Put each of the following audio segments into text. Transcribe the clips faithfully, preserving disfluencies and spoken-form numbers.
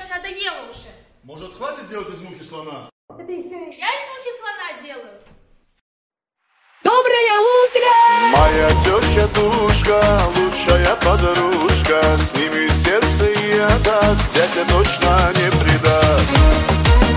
надоело уже. Может, хватит делать из мухи слона? Это еще и я из мухи слона делаю. Доброе утро! Моя теща Душка, лучшая подружка, с ними сердце и отдаст, дядя точно не предаст.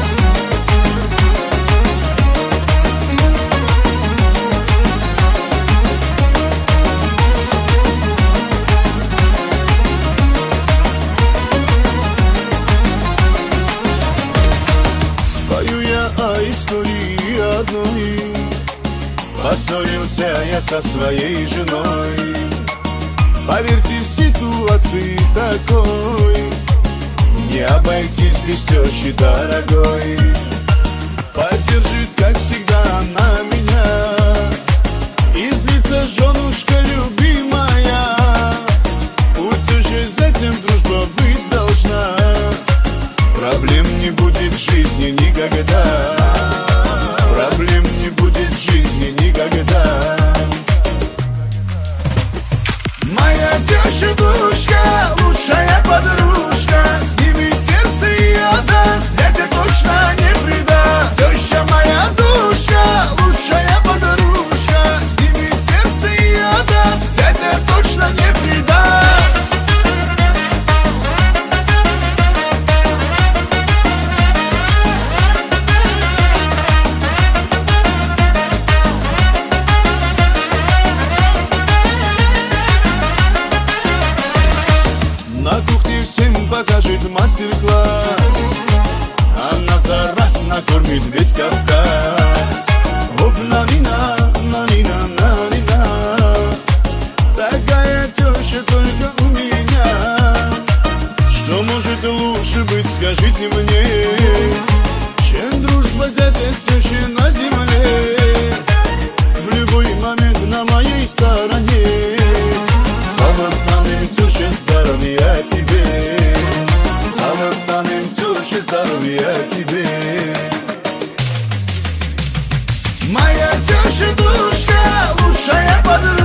Спою я о истории одной. Поссорился я со своей женой. Поверьте, в ситуации такой не обойтись без тещи дорогой. Поддержит, как всегда, она меня, и злится женушка любимая. У тещи с этим дружба быть должна. Проблем не будет в жизни никогда. Проблем не будет в жизни никогда. Моя теща Душка, лучшая подружка, с ними сердце и отдаст, дядя точно не предаст. Теща моя Душка, лучшая подружка, с ними сердце и отдаст, дядя точно не предаст. На кухне всем покажет мастер-класс. Она за раз накормит весь Кавказ. Оп, на-нина, на-нина, на-нина. Такая теща только у меня. Что может лучше быть, скажите мне, чем дружба зятя с тещей на земле? В любой момент на моей стороне. Самотным теща, здоровья тебе. Самотным теща, здоровья тебе. Моя теща Душка, лучшая подруга.